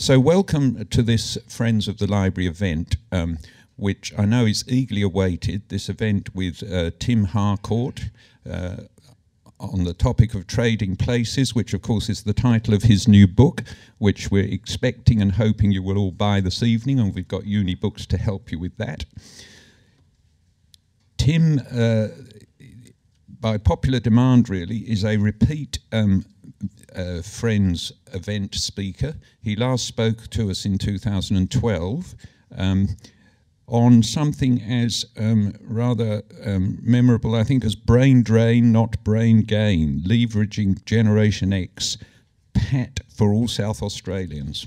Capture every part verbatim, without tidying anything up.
So welcome to this Friends of the Library event, um, which I know is eagerly awaited, this event with uh, Tim Harcourt uh, on the topic of trading places, which of course is the title of his new book, which we're expecting and hoping you will all buy this evening, and we've got Uni Books to help you with that. Tim, uh, by popular demand really, is a repeat um, uh, Friends event speaker. He last spoke to us in two thousand twelve um, on something as um, rather um, memorable, I think, as brain drain, not brain gain, leveraging Generation X, Pat for all South Australians.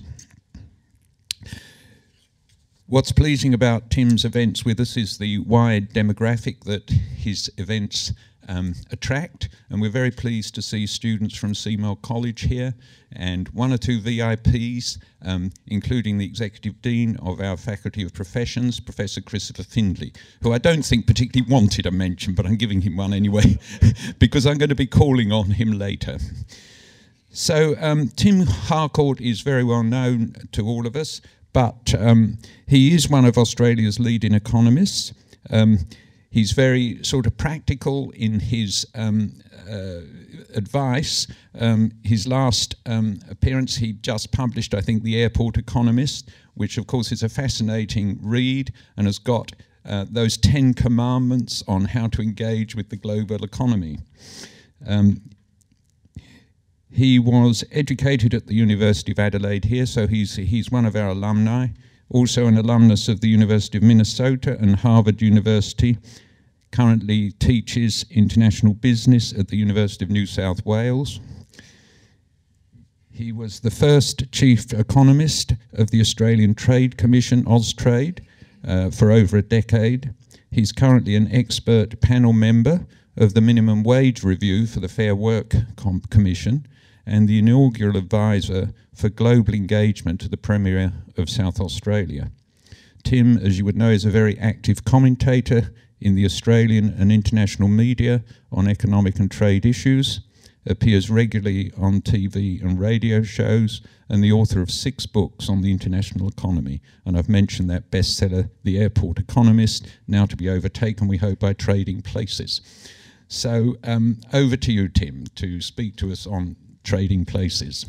What's pleasing about Tim's events with us is the wide demographic that his events um, attract, and we're very pleased to see students from Seymour College here and one or two V I Ps, um, including the Executive Dean of our Faculty of Professions, Professor Christopher Findlay, who I don't think particularly wanted a mention, but I'm giving him one anyway, because I'm going to be calling on him later. So um, Tim Harcourt is very well known to all of us, but um, he is one of Australia's leading economists. Um, he's very sort of practical in his um, uh, advice. Um, his last um, appearance, he just published, I think, The Airport Economist, which of course is a fascinating read and has got uh, those Ten Commandments on how to engage with the global economy. Um, He was educated at the University of Adelaide here, so he's, he's one of our alumni, also an alumnus of the University of Minnesota and Harvard University, currently teaches international business at the University of New South Wales. He was the first chief economist of the Australian Trade Commission, Austrade, uh, for over a decade. He's currently an expert panel member of the Minimum Wage Review for the Fair Work Com- Commission, and the inaugural advisor for global engagement to the Premier of South Australia. Tim, as you would know, is a very active commentator in the Australian and international media on economic and trade issues, appears regularly on T V and radio shows, and the author of six books on the international economy. And I've mentioned that bestseller, The Airport Economist, now to be overtaken, we hope, by Trading Places. So um, over to you, Tim, to speak to us on Trading Places.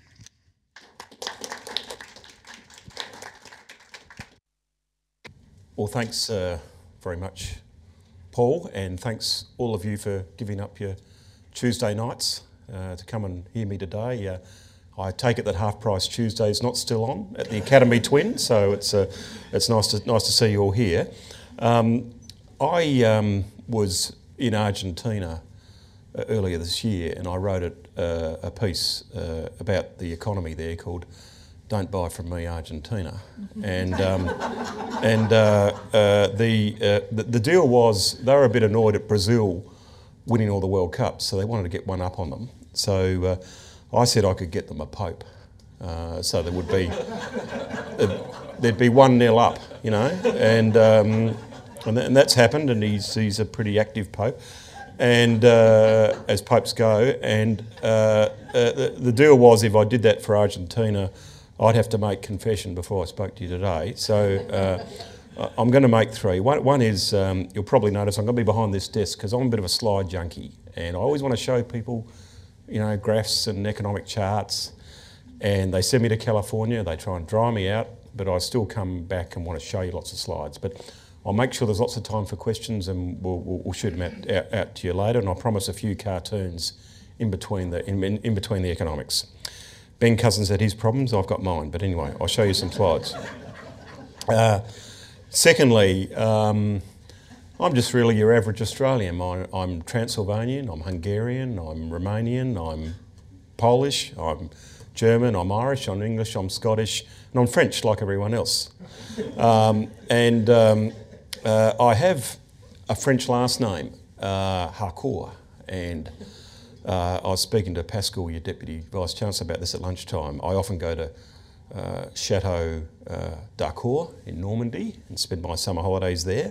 Well, thanks uh, very much, Paul, and thanks all of you for giving up your Tuesday nights uh, to come and hear me today. Uh, I take it that Half Price Tuesday is not still on at the Academy Twin, so it's uh, it's nice to nice to see you all here. Um, I um, was in Argentina uh, earlier this year, and I wrote it, uh, a piece uh, about the economy there called "Don't Buy From Me, Argentina," and um, and uh, uh, the, uh, the the deal was they were a bit annoyed at Brazil winning all the World Cups, so they wanted to get one up on them. So uh, I said I could get them a Pope, uh, so there would be there'd be one nil up, you know, and um, and, th- and that's happened, and he's he's a pretty active Pope, and uh, as popes go, and uh, uh, the, the deal was if I did that for Argentina, I'd have to make confession before I spoke to you today. So uh, I'm going to make three. One, one is, um, you'll probably notice I'm going to be behind this desk because I'm a bit of a slide junkie, and I always want to show people, you know, graphs and economic charts, and they send me to California, they try and dry me out, but I still come back and want to show you lots of slides. But I'll make sure there's lots of time for questions, and we'll, we'll, we'll shoot them out, out, out to you later, and I promise a few cartoons in between the in, in between the economics. Ben Cousins had his problems, I've got mine, but anyway, I'll show you some slides. Uh, secondly, um, I'm just really your average Australian. I'm, I'm Transylvanian, I'm Hungarian, I'm Romanian, I'm Polish, I'm German, I'm Irish, I'm English, I'm Scottish, and I'm French like everyone else. Um, and um, uh, I have a French last name, uh, Harcourt, and Uh, I was speaking to Pascal, your Deputy Vice-Chancellor, about this at lunchtime. I often go to uh, Chateau uh, d'Harcourt in Normandy and spend my summer holidays there.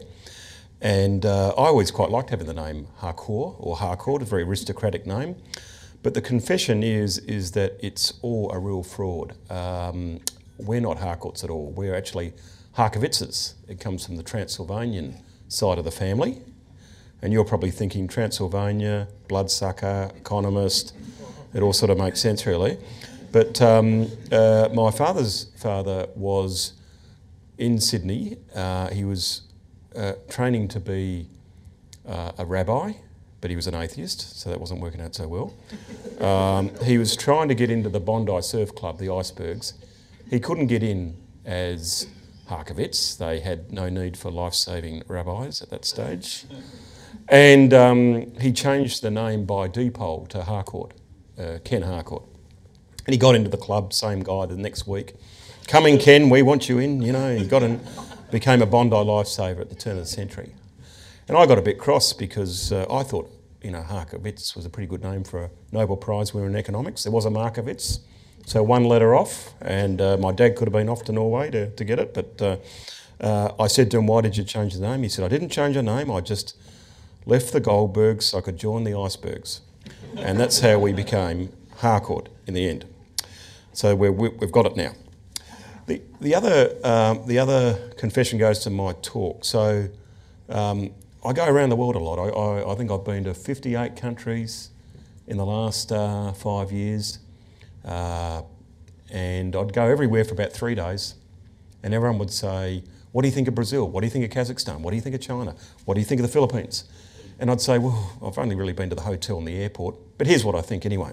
And uh, I always quite liked having the name Harcourt, or Harcourt, a very aristocratic name. But the confession is, is that it's all a real fraud. Um, we're not Harcourts at all. We're actually Harkovitzes. It comes from the Transylvanian side of the family. And you're probably thinking Transylvania, bloodsucker, economist. It all sort of makes sense, really. But um, uh, my father's father was in Sydney. Uh, he was uh, training to be uh, a rabbi, but he was an atheist, so that wasn't working out so well. Um, he was trying to get into the Bondi Surf Club, the Icebergs. He couldn't get in as Harkowitz. They had no need for life-saving rabbis at that stage. And um, he changed the name by depot to Harcourt, uh, Ken Harcourt. And he got into the club, same guy the next week. Come in, Ken, we want you in, you know. He got in, became a Bondi lifesaver at the turn of the century. And I got a bit cross because uh, I thought, you know, Harkowitz was a pretty good name for a Nobel Prize winner in economics. There was a Markowitz, so one letter off, and uh, my dad could have been off to Norway to, to get it. But uh, uh, I said to him, why did you change the name? He said, I didn't change the name, I just left the Goldbergs so I could join the Icebergs. And that's how we became Harcourt in the end. So we're, we've got it now. The, the, other, um, the other confession goes to my talk. So um, I go around the world a lot. I, I, I think I've been to fifty-eight countries in the last uh, five years. Uh, and I'd go everywhere for about three days. And everyone would say, what do you think of Brazil? What do you think of Kazakhstan? What do you think of China? What do you think of the Philippines? And I'd say, well, I've only really been to the hotel and the airport, but here's what I think anyway.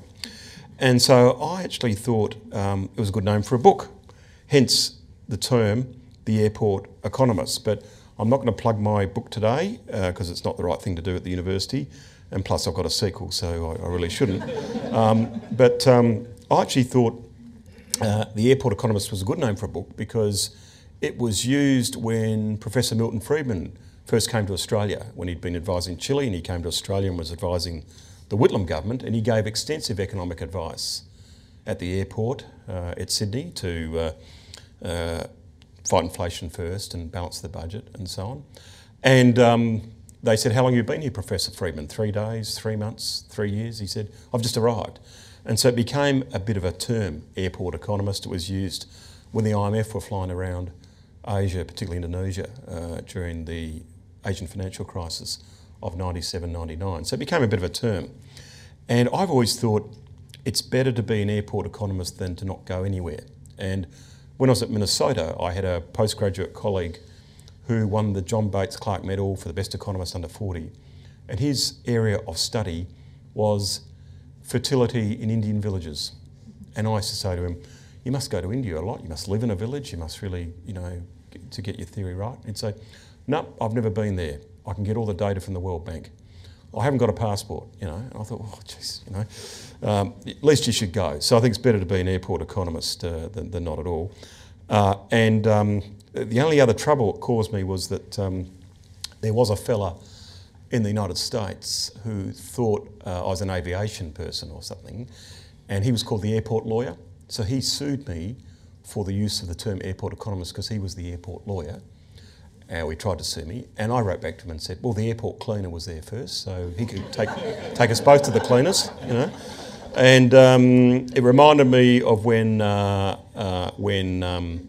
And so I actually thought um, it was a good name for a book, hence the term, The Airport Economist. But I'm not going to plug my book today because uh, it's not the right thing to do at the university, and plus I've got a sequel, so I, I really shouldn't. um, but um, I actually thought uh, The Airport Economist was a good name for a book because it was used when Professor Milton Friedman first came to Australia, when he'd been advising Chile, and he came to Australia and was advising the Whitlam government, and he gave extensive economic advice at the airport uh, at Sydney to uh, uh, fight inflation first and balance the budget and so on. And um, they said, how long have you been here, Professor Friedman? Three days, three months, three years? He said, I've just arrived. And so it became a bit of a term, airport economist. It was used when the I M F were flying around Asia, particularly Indonesia, uh, during the Asian financial crisis of ninety-seven, ninety-nine. So it became a bit of a term. And I've always thought it's better to be an airport economist than to not go anywhere. And when I was at Minnesota, I had a postgraduate colleague who won the John Bates Clark Medal for the best economist under forty. And his area of study was fertility in Indian villages. And I used to say to him, you must go to India a lot, you must live in a village, you must really, you know, get, to get your theory right. He'd say, no, I've never been there. I can get all the data from the World Bank. I haven't got a passport, you know. And I thought, oh, jeez, you know, um, at least you should go. So I think it's better to be an airport economist uh, than, than not at all. Uh, and um, the only other trouble it caused me was that um, there was a fella in the United States who thought uh, I was an aviation person or something, and he was called the airport lawyer. So he sued me for the use of the term airport economist because he was the airport lawyer. And he tried to sue me, and I wrote back to him and said, well, the airport cleaner was there first, so he could take take us both to the cleaners, you know. And um, it reminded me of when uh, uh, when um,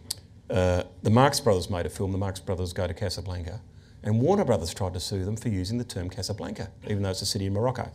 uh, the Marx Brothers made a film, The Marx Brothers Go to Casablanca, and Warner Brothers tried to sue them for using the term Casablanca, even though it's a city in Morocco.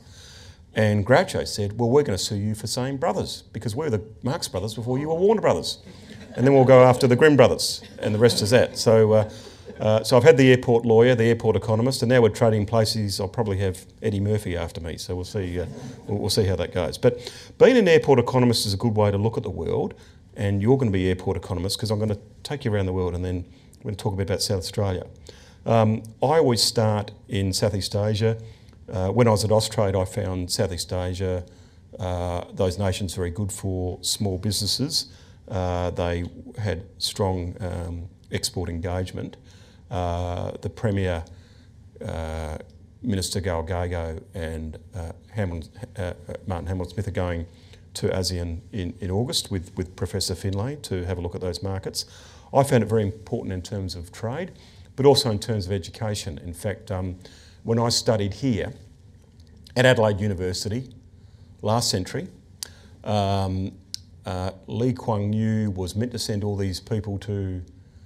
And Groucho said, well, we're going to sue you for saying brothers, because we're the Marx Brothers before you were Warner Brothers. And then we'll go after the Grimm Brothers, and the rest is that. So. Uh, Uh, so I've had the airport lawyer, the airport economist, and now we're trading places. I'll probably have Eddie Murphy after me, so we'll see. Uh, we'll, we'll see how that goes. But being an airport economist is a good way to look at the world, and you're going to be airport economist because I'm going to take you around the world, and then we're going to talk a bit about South Australia. Um, I always start in Southeast Asia. Uh, when I was at Austrade, I found Southeast Asia, uh, those nations very good for small businesses. Uh, they had strong um, export engagement. Uh, the Premier, uh, Minister Galgago and uh, Hamilton, uh, Martin Hamilton-Smith are going to ASEAN in, in August with, with Professor Finlay to have a look at those markets. I found it very important in terms of trade, but also in terms of education. In fact, um, when I studied here at Adelaide University last century, um, uh, Lee Kuan Yew was meant to send all these people to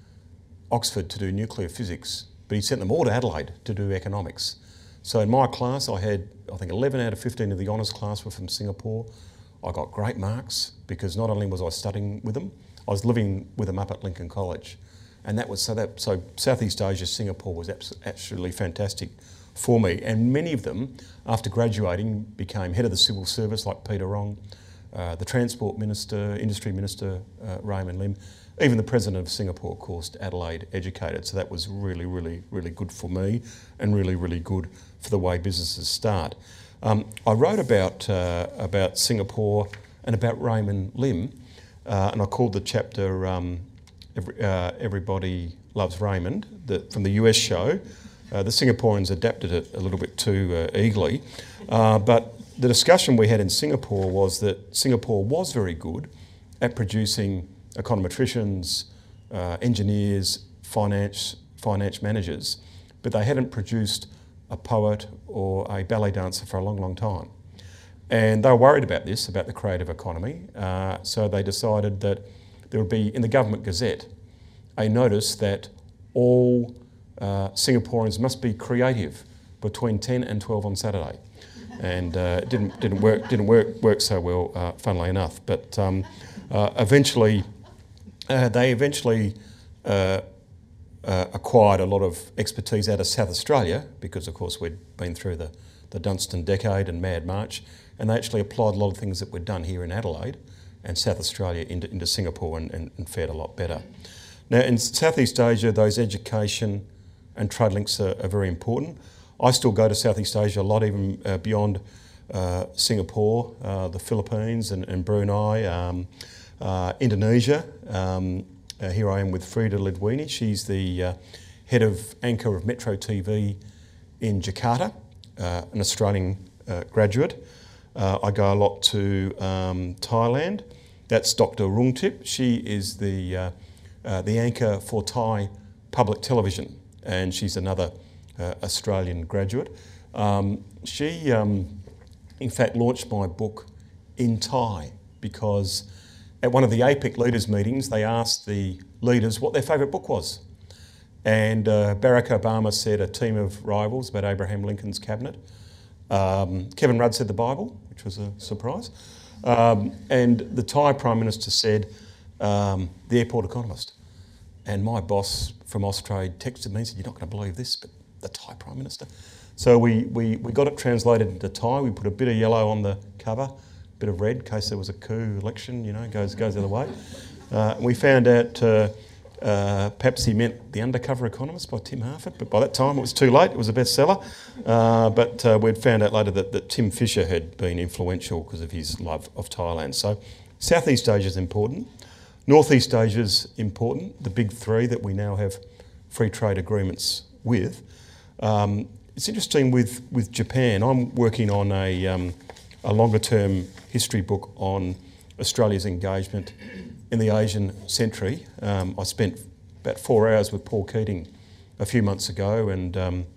Oxford to do nuclear physics, but he sent them all to Adelaide to do economics. So in my class, I had, I think, eleven out of fifteen of the honours class were from Singapore. I got great marks because not only was I studying with them, I was living with them up at Lincoln College. And that was, so that, so Southeast Asia, Singapore was abs- absolutely fantastic for me. And many of them, after graduating, became head of the civil service, like Peter Rong, uh, the Transport Minister, Industry Minister, uh, Raymond Lim, even the President of Singapore, of course, Adelaide educated. So that was really, really, really good for me and really, really good for the way businesses start. Um, I wrote about, uh, about Singapore and about Raymond Lim, uh, and I called the chapter um, Every, uh, Everybody Loves Raymond, the, from the U S show. Uh, the Singaporeans adapted it a little bit too uh, eagerly. Uh, but the discussion we had in Singapore was that Singapore was very good at producing econometricians, uh, engineers, finance, finance managers, but they hadn't produced a poet or a ballet dancer for a long, long time. And they were worried about this, about the creative economy, uh, so they decided that there would be, in the Government Gazette, a notice that all uh, Singaporeans must be creative between ten and twelve on Saturday. And uh, it didn't, didn't, work, didn't work, work so well, uh, funnily enough. But um, uh, eventually, uh, they eventually uh, uh, acquired a lot of expertise out of South Australia because, of course, we'd been through the, the Dunstan Decade and Mad March, and they actually applied a lot of things that we'd done here in Adelaide and South Australia into, into Singapore and, and, and fared a lot better. Now, in Southeast Asia, those education and trade links are, are very important. I still go to Southeast Asia a lot, even uh, beyond uh, Singapore, uh, the Philippines and, and Brunei, um, uh, Indonesia. Um, uh, here I am with Frida Lidwini. She's the uh, head of anchor of Metro T V in Jakarta, uh, an Australian uh, graduate. Uh, I go a lot to um, Thailand. That's Doctor Rungtip. She is the uh, uh, the anchor for Thai public television, and she's another uh, Australian graduate. Um, she, um, in fact, launched my book in Thai because at one of the APEC leaders' meetings, they asked the leaders what their favourite book was. And uh, Barack Obama said A Team of Rivals about Abraham Lincoln's cabinet. Um, Kevin Rudd said the Bible, which was a surprise. Um, and the Thai Prime Minister said um, The Airport Economist. And my boss from Austrade texted me and said, "You're not going to believe this, but the Thai Prime Minister." So we, we, we got it translated into Thai. We put a bit of yellow on the cover, a bit of red in case there was a coup election, you know, goes, goes the other way. Uh, we found out uh, uh, perhaps he meant The Undercover Economist by Tim Harford, but by that time it was too late. It was a bestseller. Uh, but uh, we'd found out later that, that Tim Fisher had been influential because of his love of Thailand. So Southeast Asia is important. Northeast Asia is important, the big three that we now have free trade agreements with. Um, it's interesting with, with Japan. I'm working on a, um, a longer term history book on Australia's engagement in the Asian century. Um, I spent about four hours with Paul Keating a few months ago, and um,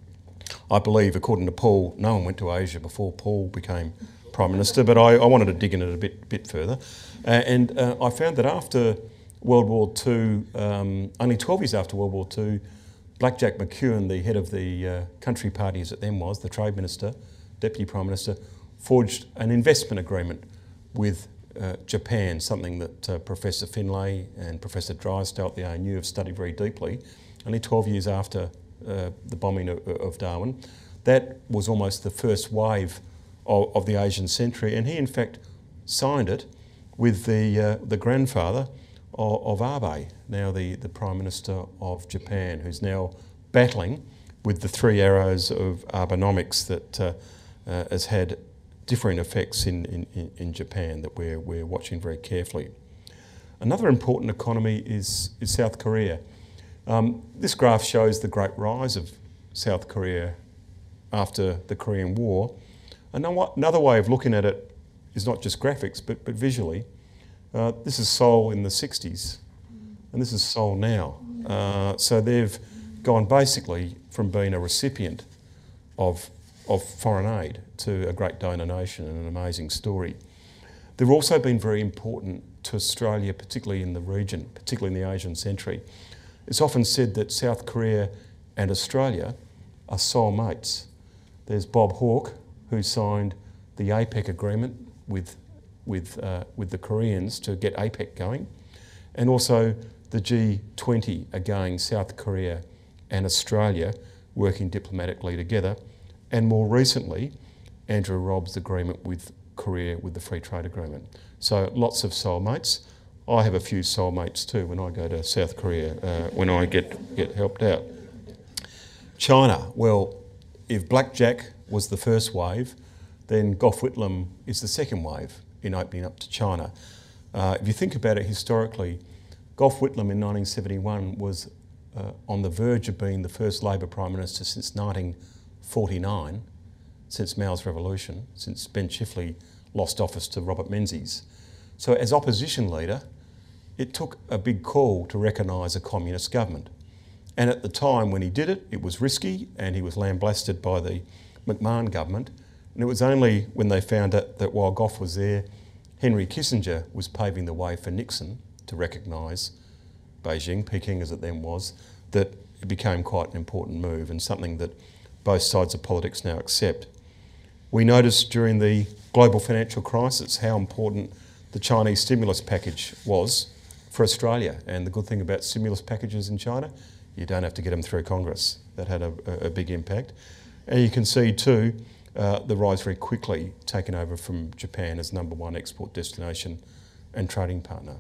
I believe, according to Paul, no one went to Asia before Paul became Prime Minister, but I, I wanted to dig in it a bit, bit further. Uh, and uh, I found that after World War Two, um, only twelve years after World War Two, Blackjack McEwen, the head of the uh, country party as it then was, the Trade Minister, Deputy Prime Minister, forged an investment agreement with uh, Japan, something that uh, Professor Finlay and Professor Drysdale at the A N U have studied very deeply. Only twelve years after uh, the bombing of, of Darwin. That was almost the first wave of, of the Asian century, and he in fact signed it with the uh, the grandfather of, of Abe, now the, the Prime Minister of Japan, who's now battling with the three arrows of Abenomics that uh, uh, has had differing effects in, in, in Japan that we're, we're watching very carefully. Another important economy is, is South Korea. Um, this graph shows the great rise of South Korea after the Korean War. Another way of looking at it is not just graphics, but, but visually. Uh, this is Seoul in the sixties, and this is Seoul now. Uh, so they've gone basically from being a recipient of, of foreign aid to a great donor nation and an amazing story. They've also been very important to Australia, particularly in the region, particularly in the Asian century. It's often said that South Korea and Australia are soulmates. There's Bob Hawke, who signed the APEC agreement with, with, uh, with the Koreans to get APEC going, and also the G twenty, again, South Korea and Australia working diplomatically together, and more recently, Andrew Robb's agreement with Korea with the Free Trade Agreement. So lots of soulmates. I have a few soulmates too when I go to South Korea, uh, when I get, get helped out. China, well, if Blackjack was the first wave, then Gough Whitlam is the second wave in opening up to China. Uh, if you think about it historically, Gough Whitlam in nineteen seventy-one was uh, on the verge of being the first Labor Prime Minister since nineteen forty-nine, since Mao's revolution, since Ben Chifley lost office to Robert Menzies. So as opposition leader, it took a big call to recognise a communist government. And at the time when he did it, it was risky and he was lambasted by the McMahon government. And it was only when they found out that while Gough was there, Henry Kissinger was paving the way for Nixon to recognise Beijing, Peking as it then was, that it became quite an important move and something that both sides of politics now accept. We noticed during the global financial crisis how important the Chinese stimulus package was for Australia. And the good thing about stimulus packages in China, you don't have to get them through Congress. That had a, a big impact. And you can see too, uh, the rise very quickly taken over from Japan as number one export destination and trading partner.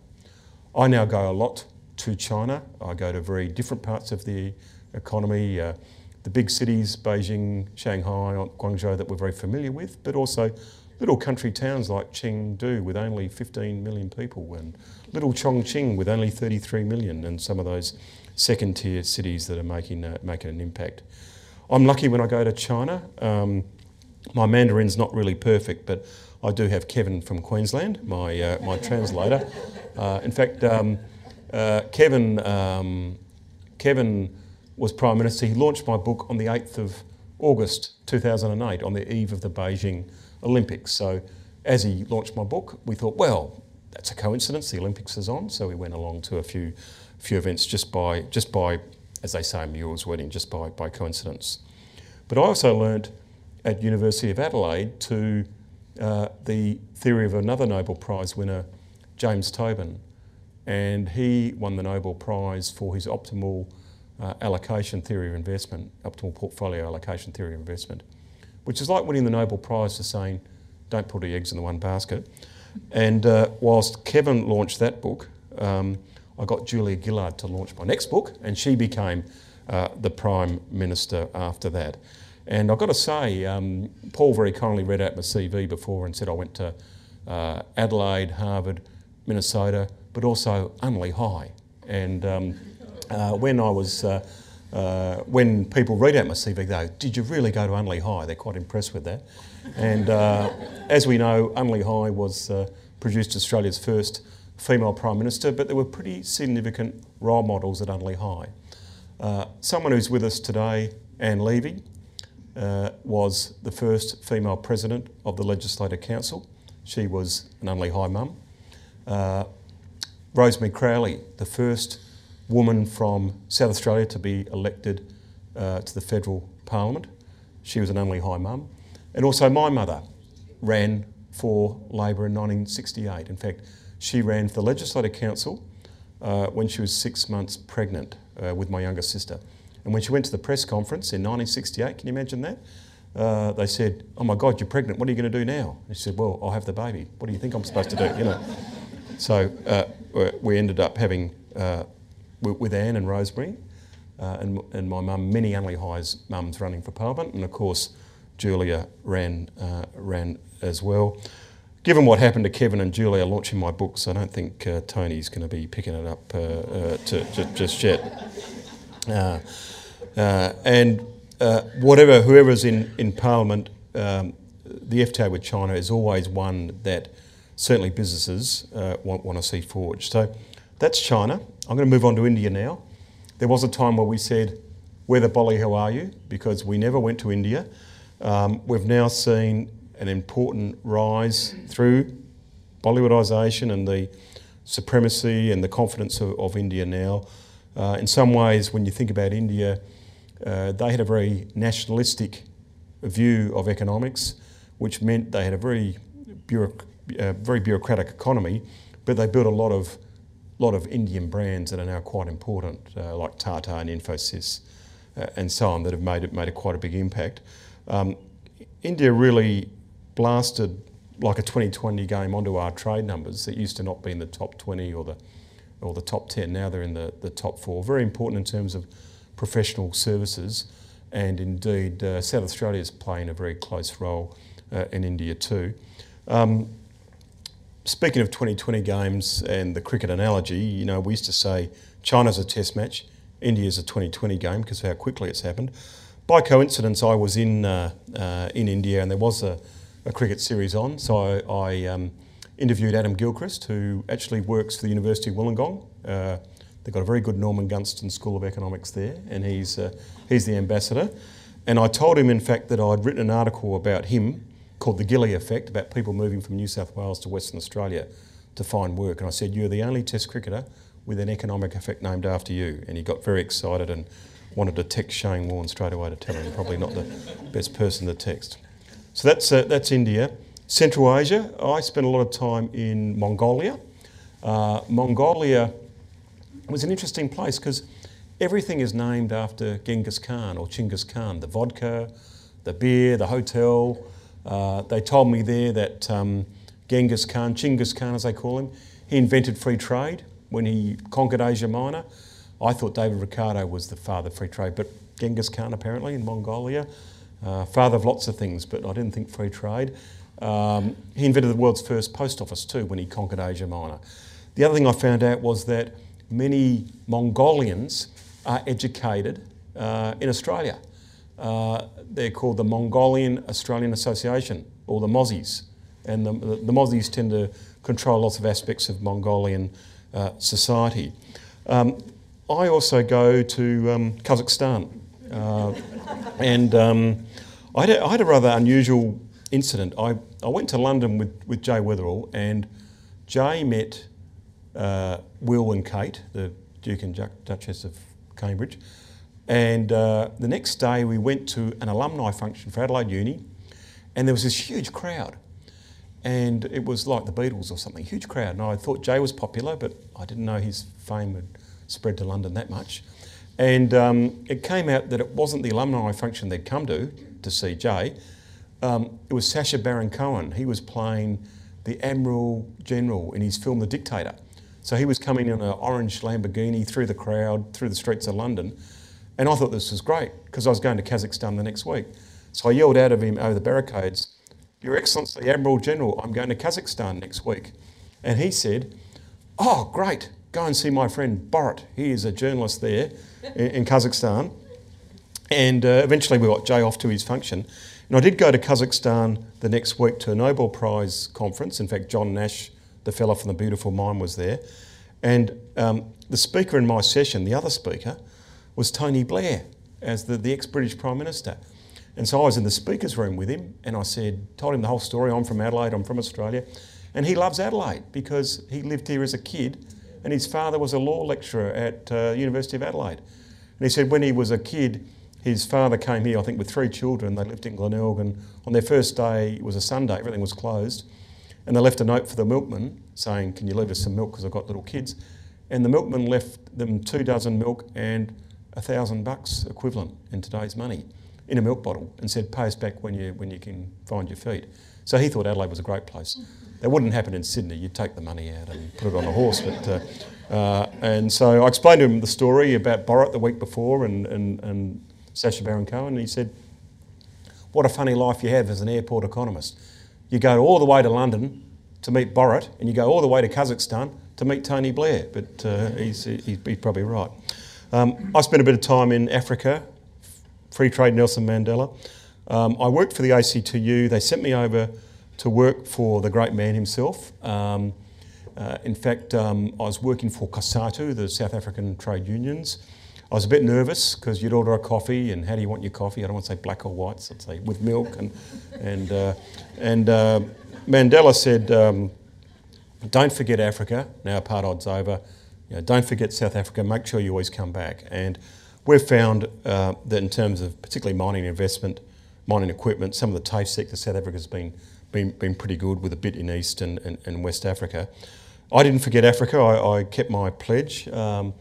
I now go a lot to China. I go to very different parts of the economy, uh, the big cities, Beijing, Shanghai, Guangzhou, that we're very familiar with, but also little country towns like Chengdu with only fifteen million people, and little Chongqing with only thirty-three million, and some of those second tier cities that are making, uh, making an impact. I'm lucky when I go to China. Um, my Mandarin's not really perfect, but I do have Kevin from Queensland, my, uh, my translator. Uh, in fact, um, uh, Kevin, um, Kevin was Prime Minister. He launched my book on the eighth of August two thousand eight, on the eve of the Beijing Olympics. So as he launched my book, we thought, well, that's a coincidence, the Olympics is on, so we went along to a few few events just by, just by, as they say, Muir's wedding, just by, by coincidence. But I also learnt at University of Adelaide to uh, the theory of another Nobel Prize winner, James Tobin, and he won the Nobel Prize for his optimal uh, allocation theory of investment, optimal portfolio allocation theory of investment, which is like winning the Nobel Prize for saying, don't put your eggs in the one basket. And uh, whilst Kevin launched that book, um, I got Julia Gillard to launch my next book, and she became uh, the Prime Minister after that. And I've got to say, um, Paul very kindly read out my C V before and said I went to uh, Adelaide, Harvard, Minnesota, but also Unley High. And um, uh, when I was, uh, uh, when people read out my C V, they go, did you really go to Unley High? They're quite impressed with that. And uh, as we know, Unley High was uh, produced Australia's first female Prime Minister, but there were pretty significant role models at Unley High. Uh, someone who's with us today, Anne Levy, uh, was the first female President of the Legislative Council. She was an Unley High mum. Uh, Rosemary Crowley, the first woman from South Australia to be elected uh, to the Federal Parliament. She was an Unley High mum. And also my mother ran for Labor in nineteen sixty-eight. In fact, she ran for the Legislative Council uh, when she was six months pregnant uh, with my younger sister. And when she went to the press conference in nineteen sixty-eight, can you imagine that? Uh, they said, oh my God, you're pregnant, what are you going to do now? And she said, well, I'll have the baby. What do you think I'm supposed to do? You know. So uh, we ended up having, uh, with Anne and Rosemary, uh, and, and my mum, many Unley High's mums running for Parliament, and of course, Julia ran, uh, ran as well. Given what happened to Kevin and Julia launching my books, I don't think uh, Tony's going to be picking it up uh, uh, to, to, just yet. Uh, uh, and uh, whatever, whoever's in, in Parliament, um, the F T A with China is always one that certainly businesses uh, want, want to see forged. So that's China. I'm going to move on to India now. There was a time where we said, where the bolly, how are you? Because we never went to India. Um, we've now seen an important rise through Bollywoodisation and the supremacy and the confidence of, of India now. Uh, in some ways, when you think about India, uh, they had a very nationalistic view of economics, which meant they had a very, bureauc- uh, very bureaucratic economy, but they built a lot of, lot of Indian brands that are now quite important, uh, like Tata and Infosys uh, and so on, that have made it made a quite a big impact. Um, India really blasted like a twenty twenty game onto our trade numbers that used to not be in the top twenty or the or the top ten. Now they're in the, the top four. Very important in terms of professional services, and indeed uh, South Australia is playing a very close role uh, in India too. Um, speaking of twenty twenty games and the cricket analogy, you know, we used to say China's a test match, India's a twenty twenty game because of how quickly it's happened. By coincidence, I was in uh, uh, in India and there was a, a cricket series on, so I, I um, interviewed Adam Gilchrist, who actually works for the University of Wollongong. Uh, they've got a very good Norman Gunston School of Economics there, and he's uh, he's the ambassador. And I told him, in fact, that I'd written an article about him called The Gilly Effect, about people moving from New South Wales to Western Australia to find work. And I said, you're the only Test cricketer with an economic effect named after you. And he got very excited and wanted to text Shane Warne straight away to tell him, probably not the best person to text. So that's uh, that's India. Central Asia, I spent a lot of time in Mongolia. Uh, Mongolia was an interesting place because everything is named after Genghis Khan or Chinggis Khan. The vodka, the beer, the hotel. Uh, they told me there that um, Genghis Khan, Chinggis Khan as they call him, he invented free trade when he conquered Asia Minor. I thought David Ricardo was the father of free trade, but Genghis Khan apparently in Mongolia, uh, father of lots of things, but I didn't think free trade. Um, he invented the world's first post office too when he conquered Asia Minor. The other thing I found out was that many Mongolians are educated uh, in Australia. Uh, they're called the Mongolian Australian Association, or the Mozzies. And the, the, the Mozzies tend to control lots of aspects of Mongolian uh, society. Um, I also go to um, Kazakhstan. Uh, and um, I, had a, I had a rather unusual incident. I, I went to London with, with Jay Weatherall, and Jay met uh, Will and Kate, the Duke and Duchess of Cambridge. And uh, the next day we went to an alumni function for Adelaide Uni, and there was this huge crowd. And it was like the Beatles or something, huge crowd. And I thought Jay was popular, but I didn't know his fame had spread to London that much. And um, it came out that it wasn't the alumni function they'd come to, to see Jay. Um, it was Sacha Baron Cohen. He was playing the Admiral General in his film The Dictator. So he was coming in an orange Lamborghini through the crowd, through the streets of London. And I thought this was great, because I was going to Kazakhstan the next week. So I yelled out of him over the barricades, Your Excellency, Admiral General, I'm going to Kazakhstan next week. And he said, oh, great, go and see my friend Borat. He is a journalist there in, in Kazakhstan. And uh, eventually we got Jay off to his function. And I did go to Kazakhstan the next week to a Nobel Prize conference. In fact, John Nash, the fellow from The Beautiful Mind, was there. And um, the speaker in my session, the other speaker, was Tony Blair as the, the ex-British Prime Minister. And so I was in the speaker's room with him, and I said, told him the whole story. I'm from Adelaide, I'm from Australia. And he loves Adelaide because he lived here as a kid, and his father was a law lecturer at uh, University of Adelaide. And he said when he was a kid, his father came here, I think, with three children. They lived in Glenelg, on their first day, it was a Sunday, everything was closed. And they left a note for the milkman saying, can you leave us some milk because I've got little kids? And the milkman left them two dozen milk and a thousand bucks equivalent in today's money in a milk bottle, and said, pay us back when you when you can find your feet. So he thought Adelaide was a great place. That wouldn't happen in Sydney. You'd take the money out and put it on a horse. But uh, uh, and so I explained to him the story about Borat the week before and, and, and Sacha Baron Cohen, and he said, what a funny life you have as an airport economist. You go all the way to London to meet Borat, and you go all the way to Kazakhstan to meet Tony Blair. But uh, he's, he's, he's probably right. Um, I spent a bit of time in Africa, free trade Nelson Mandela. Um, I worked for the A C T U. They sent me over to work for the great man himself. Um, uh, in fact, um, I was working for COSATU, the South African trade unions. I was a bit nervous because you'd order a coffee, and how do you want your coffee? I don't want to say black or white, so I'd say with milk. And and uh, and uh, Mandela said, um, don't forget Africa, now apartheid's over. You know, don't forget South Africa, make sure you always come back. And we've found uh, that in terms of particularly mining investment, mining equipment, some of the TAFE sector, South Africa's been, been, been pretty good with a bit in East and, and, and West Africa. I didn't forget Africa, I, I kept my pledge. Um,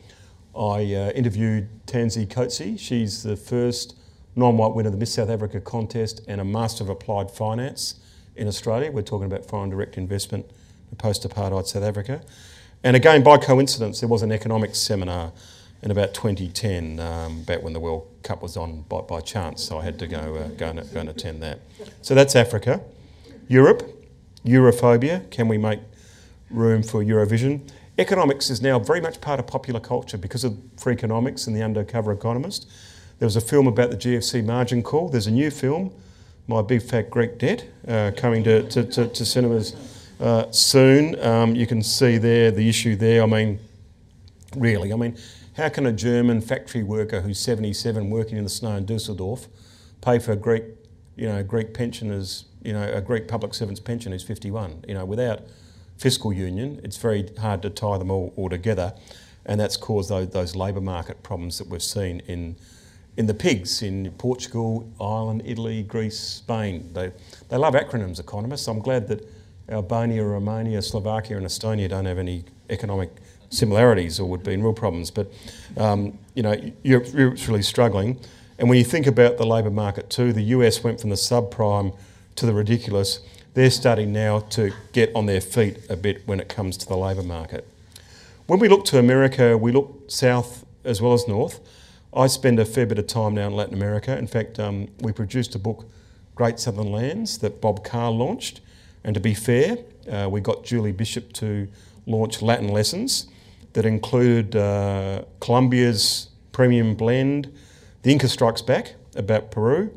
I uh, interviewed Tansy Coetzee. She's the first non-white winner of the Miss South Africa contest and a Master of Applied Finance in Australia. We're talking about foreign direct investment in post-apartheid South Africa. And again, by coincidence, there was an economics seminar in about twenty ten, um, back when the World Cup was on by, by chance, so I had to go, uh, go, and, go and attend that. So that's Africa. Europe, Europhobia, can we make room for Eurovision? Economics is now very much part of popular culture because of Freakonomics and The Undercover Economist. There was a film about the G F C margin call. There's a new film, My Big Fat Greek Debt, uh, coming to, to, to, to cinemas uh, soon. Um, you can see there the issue there. I mean, really, I mean, how can a German factory worker who's seventy-seven working in the snow in Dusseldorf pay for a Greek, you know, Greek pensioners, you know, a Greek public servant's pension who's fifty-one? You know, without fiscal union, it's very hard to tie them all, all together, and that's caused those, those labour market problems that we've seen in in the pigs in Portugal, Ireland, Italy, Greece, Spain. They they love acronyms, economists. I'm glad that Albania, Romania, Slovakia and Estonia don't have any economic similarities or would be in real problems. But, um, you know, Europe, Europe's really struggling. And when you think about the labour market too, the U S went from the subprime to the ridiculous. They're starting now to get on their feet a bit when it comes to the labour market. When we look to America, we look south as well as north. I spend a fair bit of time now in Latin America. In fact, um, we produced a book, Great Southern Lands, that Bob Carr launched. And to be fair, uh, we got Julie Bishop to launch Latin lessons that included uh, Colombia's premium blend, The Inca Strikes Back about Peru,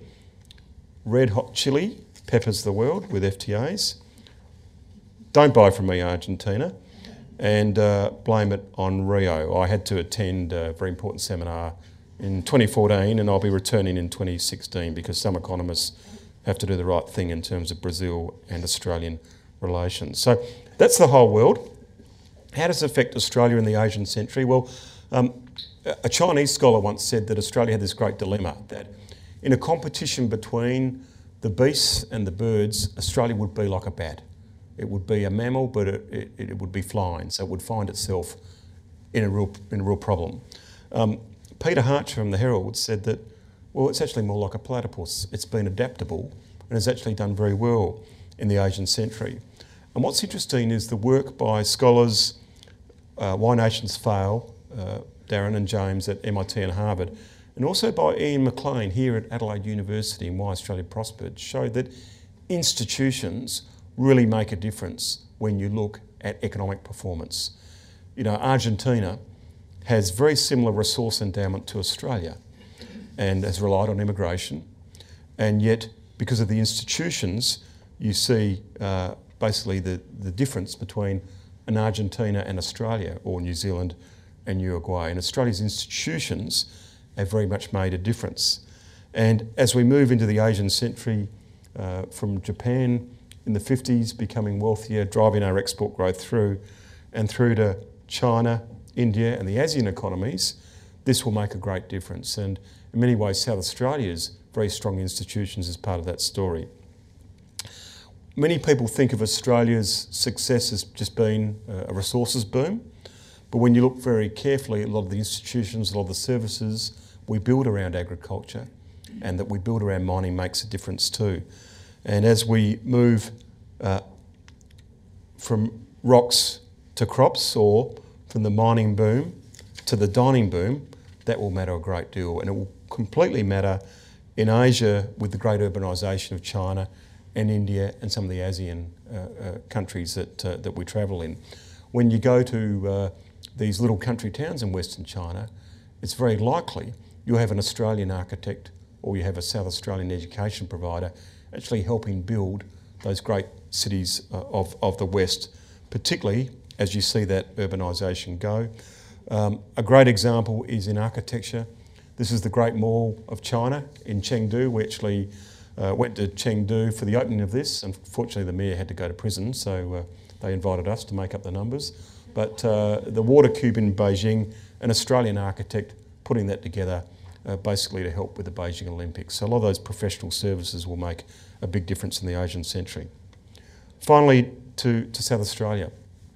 Red Hot Chili, Peppers the World with F T As, Don't Buy From Me Argentina, and uh, Blame It on Rio. I had to attend a very important seminar in twenty fourteen and I'll be returning in twenty sixteen because some economists have to do the right thing in terms of Brazil and Australian relations. So that's the whole world. How does it affect Australia in the Asian century? Well, um, a Chinese scholar once said that Australia had this great dilemma, that in a competition between the beasts and the birds, Australia would be like a bat. It would be a mammal, but it, it, it would be flying, so it would find itself in a real, in a real problem. Um, Peter Hartcher from the Herald said that, well, it's actually more like a platypus. It's been adaptable and has actually done very well in the Asian century. And what's interesting is the work by scholars, uh, Why Nations Fail, uh, Darren and James at M I T and Harvard, and also by Ian McLean here at Adelaide University and Why Australia Prospered, showed that institutions really make a difference when you look at economic performance. You know, Argentina has very similar resource endowment to Australia and has relied on immigration, and yet because of the institutions you see uh, basically the, the difference between an Argentina and Australia, or New Zealand and Uruguay. And Australia's institutions have very much made a difference. And as we move into the Asian century, uh, from Japan in the fifties becoming wealthier, driving our export growth through, and through to China, India and the ASEAN economies, this will make a great difference. And in many ways South Australia's very strong institutions is part of that story. Many people think of Australia's success as just being a resources boom, but when you look very carefully at a lot of the institutions, a lot of the services we build around agriculture and that we build around mining makes a difference too. And as we move uh, from rocks to crops, or from the mining boom to the dining boom, that will matter a great deal, and it will completely matter in Asia with the great urbanisation of China and India and some of the ASEAN uh, uh, countries that, uh, that we travel in. When you go to uh, these little country towns in Western China, it's very likely you'll have an Australian architect or you have a South Australian education provider actually helping build those great cities uh, of, of the West, particularly as you see that urbanisation go. Um, a great example is in architecture. This is the Great Mall of China in Chengdu. We actually Uh, went to Chengdu for the opening of this. Unfortunately, the mayor had to go to prison, so uh, They invited us to make up the numbers. But uh, the Water Cube in Beijing, an Australian architect putting that together uh, basically to help with the Beijing Olympics. So a lot of those professional services will make a big difference in the Asian century. Finally, to, to South Australia.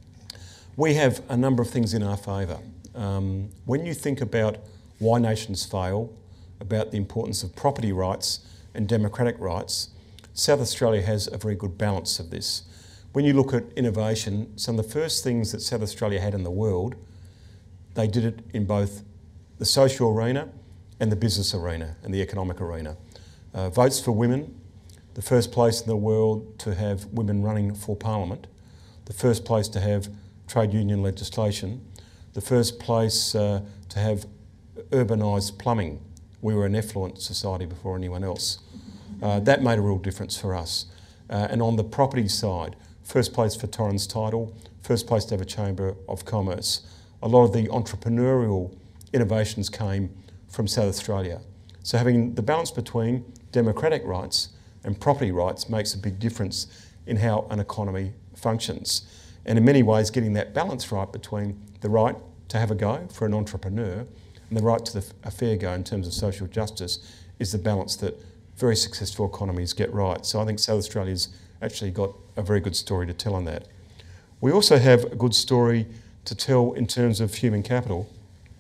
We have a number of things in our favour. Um, when you think about why nations fail, about the importance of property rights and democratic rights, South Australia has a very good balance of this. When you look at innovation, some of the first things that South Australia had in the world, they did it in both the social arena and the business arena and the economic arena. Uh, votes for women, the first place in the world to have women running for Parliament, the first place to have trade union legislation, the first place uh, to have urbanised plumbing. We were an effluent society before anyone else. Uh, that made a real difference for us. Uh, and on the property side, first place for Torrens Title, first place to have a Chamber of Commerce. A lot of the entrepreneurial innovations came from South Australia. So having the balance between democratic rights and property rights makes a big difference in how an economy functions. And in many ways, getting that balance right between the right to have a go for an entrepreneur and the right to the, a fair go in terms of social justice is the balance that very successful economies get right. So I think South Australia's actually got a very good story to tell on that. We also have a good story to tell in terms of human capital.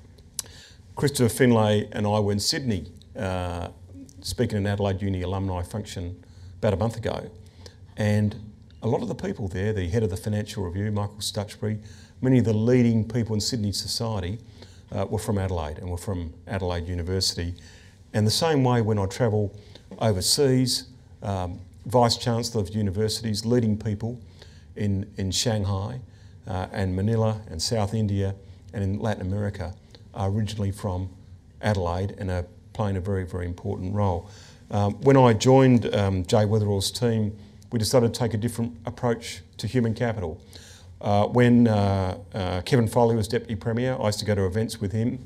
Christopher Finlay and I were in Sydney uh, speaking at an Adelaide Uni alumni function about a month ago, and a lot of the people there, the head of the Financial Review, Michael Stutchbury, many of the leading people in Sydney society uh, were from Adelaide and were from Adelaide University. And the same way when I travel overseas, um, Vice-Chancellor of universities, leading people in, in Shanghai uh, and Manila and South India and in Latin America are originally from Adelaide and are playing a very, very important role. Um, when I joined um, Jay Weatherall's team, we decided to take a different approach to human capital. Uh, when uh, uh, Kevin Foley was Deputy Premier, I used to go to events with him,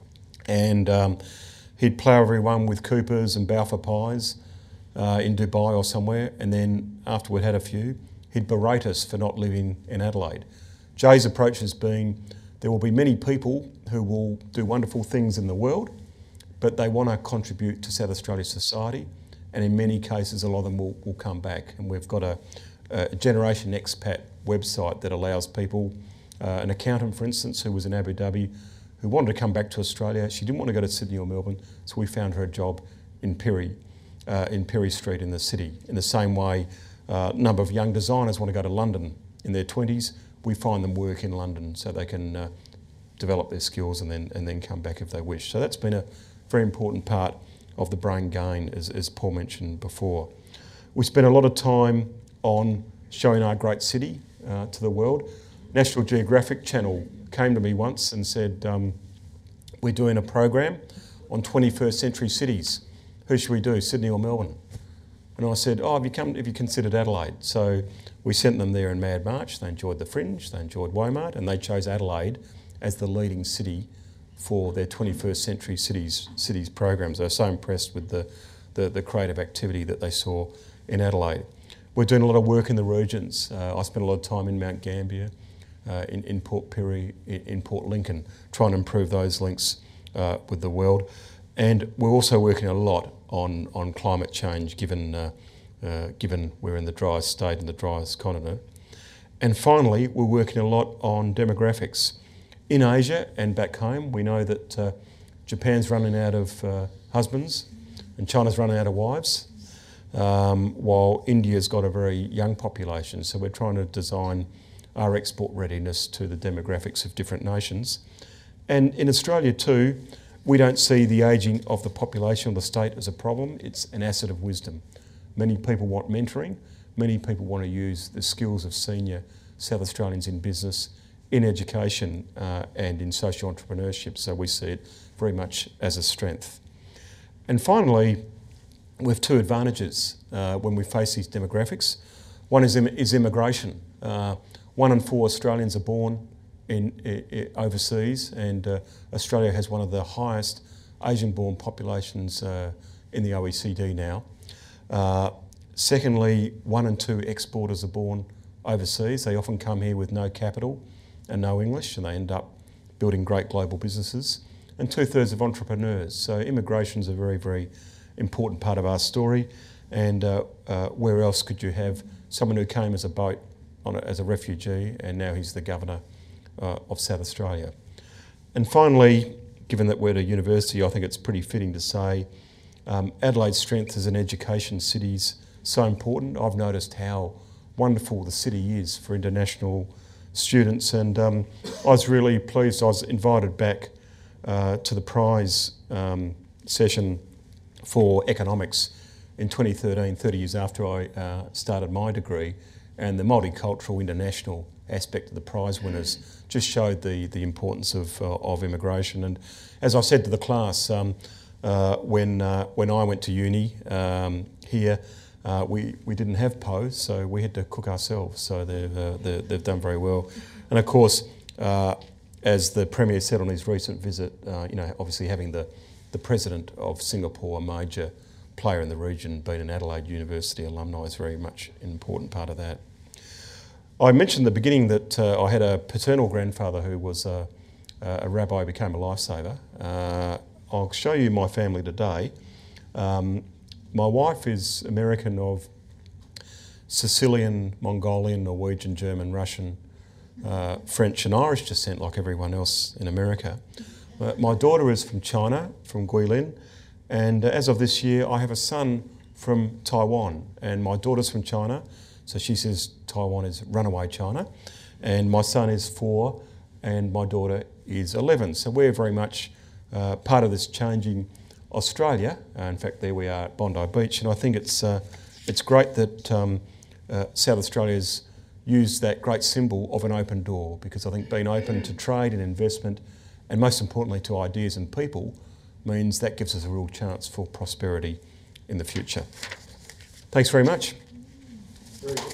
and um, he'd plough everyone with Coopers and Balfour Pies uh, in Dubai or somewhere, and then after we'd had a few, he'd berate us for not living in Adelaide. Jay's approach has been, there will be many people who will do wonderful things in the world, but they want to contribute to South Australia's society, and in many cases a lot of them will, will come back. And we've got a, a Generation Expat website that allows people, uh, an accountant for instance who was in Abu Dhabi, who wanted to come back to Australia. She didn't want to go to Sydney or Melbourne, so we found her a job in Perry, uh, in Perry Street in the city. In the same way, uh, a number of young designers want to go to London in their twenties. We find them work in London so they can uh, develop their skills and then, and then come back if they wish. So that's been a very important part of the brain gain, as, as Paul mentioned before. We spent a lot of time on showing our great city uh, to the world. National Geographic Channel came to me once and said, um, we're doing a program on twenty-first century cities. Who should we do, Sydney or Melbourne? And I said, oh, have you, come, have you considered Adelaide? So we sent them there in Mad March. They enjoyed the Fringe, they enjoyed Womart, and they chose Adelaide as the leading city for their twenty-first century cities cities programs. They were so impressed with the, the, the creative activity that they saw in Adelaide. We're doing a lot of work in the regions. Uh, I spent a lot of time in Mount Gambier, uh, in, in Port Pirie, in, in Port Lincoln, trying to improve those links uh, with the world. And we're also working a lot on, on climate change, given, uh, uh, given we're in the driest state and the driest continent. And finally, we're working a lot on demographics. In Asia and back home, we know that uh, Japan's running out of uh, husbands and China's running out of wives, um, while India's got a very young population. So we're trying to design our export readiness to the demographics of different nations. And in Australia too, we don't see the ageing of the population or the state as a problem. It's an asset of wisdom. Many people want mentoring. Many people want to use the skills of senior South Australians in business, in education uh, and in social entrepreneurship, so we see it very much as a strength. And finally, we have two advantages uh, when we face these demographics. One is, im is immigration. Uh, one in four Australians are born in, in overseas, and uh, Australia has one of the highest Asian-born populations uh, in the O E C D now. Uh, secondly, one in two exporters are born overseas. They often come here with no capital and no English, and they end up building great global businesses. And two-thirds of entrepreneurs. So immigration is a very, very important part of our story. And uh, uh, where else could you have someone who came as a boat, on a, as a refugee, and now he's the governor uh, of South Australia. And finally, given that we're at a university, I think it's pretty fitting to say um, Adelaide's strength as an education city is so important. I've noticed how wonderful the city is for international students, and um, I was really pleased. I was invited back uh, to the prize um, session for economics in twenty thirteen, thirty years after I uh, started my degree, and the multicultural international aspect of the prize winners just showed the, the importance of, uh, of immigration. And as I said to the class, um, uh, when, uh, when I went to uni um, here, uh, we, we didn't have P O, so we had to cook ourselves, so they've, uh, they've, they've done very well. And of course, uh, as the Premier said on his recent visit, uh, you know, obviously having the, the President of Singapore, a major player in the region, being an Adelaide University alumni, is very much an important part of that. I mentioned at the beginning that uh, I had a paternal grandfather who was a, a rabbi, became a lifesaver. Uh, I'll show you my family today. Um, my wife is American of Sicilian, Mongolian, Norwegian, German, Russian, uh, French and Irish descent, like everyone else in America. Uh, my daughter is from China, from Guilin, and uh, as of this year I have a son from Taiwan, and my daughter's from China, so she says Taiwan is runaway China, and my son is four and my daughter is eleven. So we're very much uh, part of this changing Australia. Uh, in fact, there we are at Bondi Beach, and I think it's, uh, it's great that um, uh, South Australia's used that great symbol of an open door, because I think being open to trade and investment, and most importantly to ideas and people, means that gives us a real chance for prosperity in the future. Thanks very much. Very good.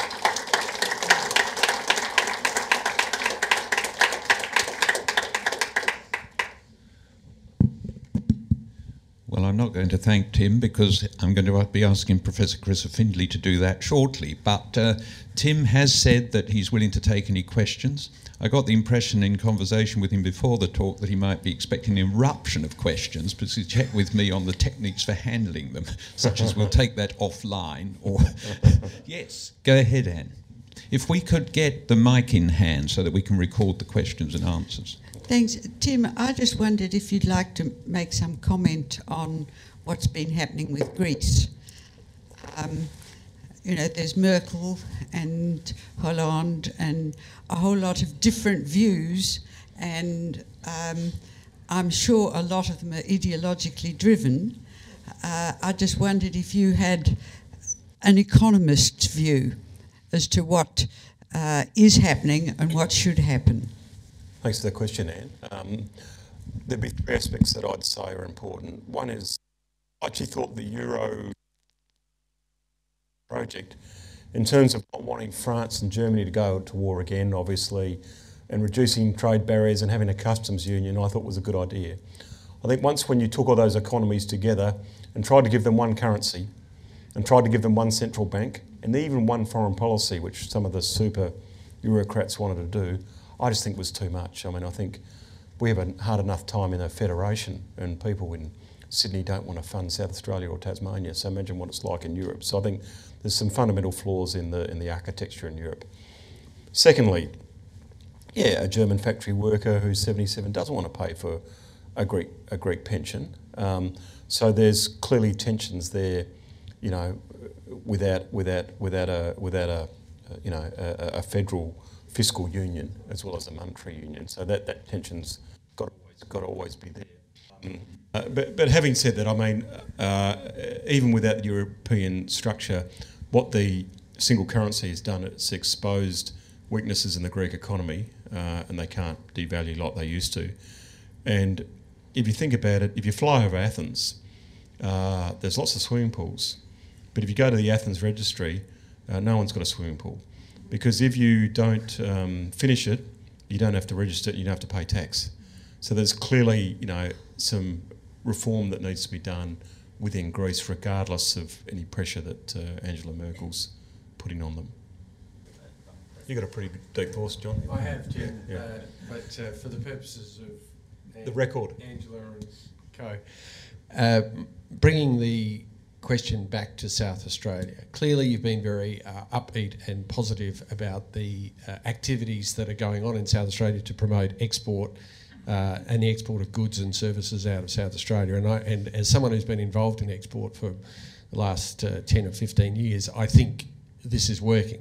Well, I'm not going to thank Tim because I'm going to be asking Professor Carissa Findlay to do that shortly. But uh, Tim has said that he's willing to take any questions. I got the impression in conversation with him before the talk that he might be expecting an eruption of questions, because he checked with me on the techniques for handling them, such as we'll take that offline. Or yes, go ahead, Anne. If we could get the mic in hand so that we can record the questions and answers. Thanks. Tim, I just wondered if you'd like to make some comment on what's been happening with Greece. Um, you know, there's Merkel and Hollande and a whole lot of different views, and um, I'm sure a lot of them are ideologically driven. Uh, I just wondered if you had an economist's view as to what uh, is happening and what should happen. Thanks for the question, Anne. Um, there'd be three aspects that I'd say are important. One is, I actually thought the Euro project, in terms of not wanting France and Germany to go to war again, obviously, and reducing trade barriers and having a customs union, I thought was a good idea. I think once when you took all those economies together and tried to give them one currency and tried to give them one central bank and even one foreign policy, which some of the super bureaucrats wanted to do, I just think was too much. I mean, I think we have a hard enough time in a federation, and people in Sydney don't want to fund South Australia or Tasmania, so imagine what it's like in Europe. So I think there's some fundamental flaws in the in the architecture in Europe. Secondly, yeah, a German factory worker who's seventy-seven doesn't want to pay for a Greek a Greek pension. Um, so there's clearly tensions there, you know, without without without a without a you know a, a federal fiscal union as well as a monetary union. So that that tension's got to always, got to always be there. Um, uh, but but having said that, I mean, uh, even without the European structure, what the single currency has done, it's exposed weaknesses in the Greek economy, uh, and they can't devalue like they used to. And if you think about it, if you fly over Athens, uh, there's lots of swimming pools. But if you go to the Athens registry, uh, no one's got a swimming pool. Because if you don't um, finish it, you don't have to register it, you don't have to pay tax. So there's clearly, you know, some reform that needs to be done within Greece, regardless of any pressure that uh, Angela Merkel's putting on them. You got a pretty deep voice, John. I have, Jim, Yeah. uh, but uh, for the purposes of An- The record. Angela and co, uh, bringing the question back to South Australia. Clearly, you've been very uh, upbeat and positive about the uh, activities that are going on in South Australia to promote export uh, and the export of goods and services out of South Australia. And, I, and as someone who's been involved in export for the last uh, ten or fifteen years, I think this is working.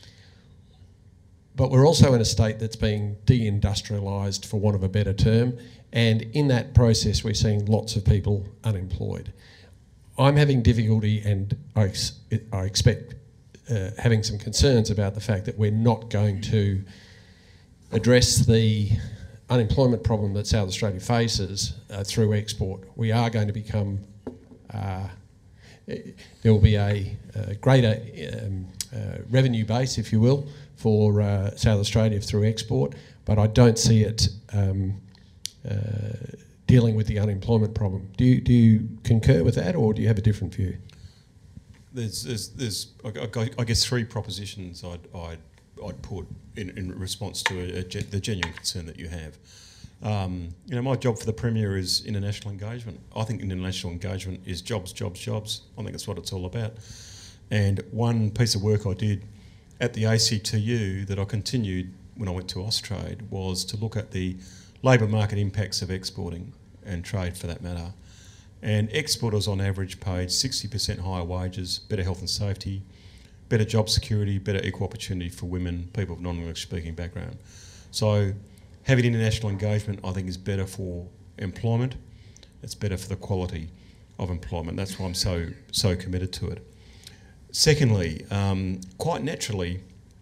But we're also in a state that's being deindustrialised, for want of a better term, and in that process we're seeing lots of people unemployed. I'm having difficulty, and I, ex- I expect uh, having some concerns about the fact that we're not going to address the unemployment problem that South Australia faces uh, through export. We are going to become, uh, there will be a, a greater um, uh, revenue base, if you will, for uh, South Australia through export, but I don't see it um, uh, dealing with the unemployment problem. Do you, do you concur with that, or do you have a different view? There's, there's, there's I, I guess, three propositions I'd, I'd, I'd put in, in response to a, a ge- the genuine concern that you have. Um, you know, my job for the Premier is international engagement. I think international engagement is jobs, jobs, jobs. I think that's what it's all about. And one piece of work I did at the A C T U that I continued when I went to Austrade was to look at the labour market impacts of exporting and trade, for that matter. And exporters on average paid sixty percent higher wages, better health and safety, better job security, better equal opportunity for women, people of non-English speaking background. So having international engagement, I think, is better for employment. It's better for the quality of employment. That's why I'm so so committed to it. Secondly, um, quite naturally,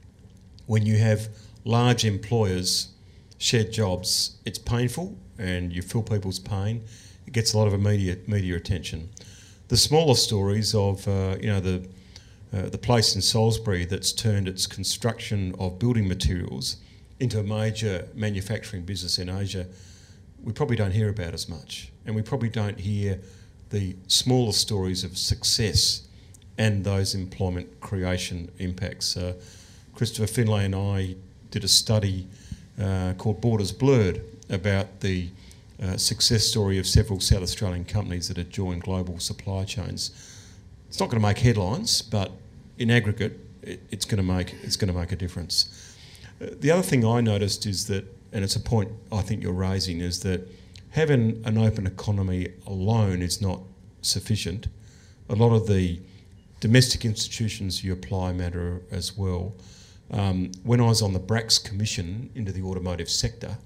when you have large employers shed jobs, it's painful and you feel people's pain. It gets a lot of immediate media attention. The smaller stories of, uh, you know, the uh, the place in Salisbury that's turned its construction of building materials into a major manufacturing business in Asia, we probably don't hear about as much. And we probably don't hear the smaller stories of success and those employment creation impacts. Uh, Christopher Finlay and I did a study uh, called Borders Blurred about the uh, success story of several South Australian companies that had joined global supply chains. It's not going to make headlines, but in aggregate, it, it's going to make it's going to make a difference. Uh, the other thing I noticed is that, and it's a point I think you're raising, is that having an open economy alone is not sufficient. A lot of the domestic institutions you apply matter as well. Um, when I was on the BRACS Commission into the automotive sector,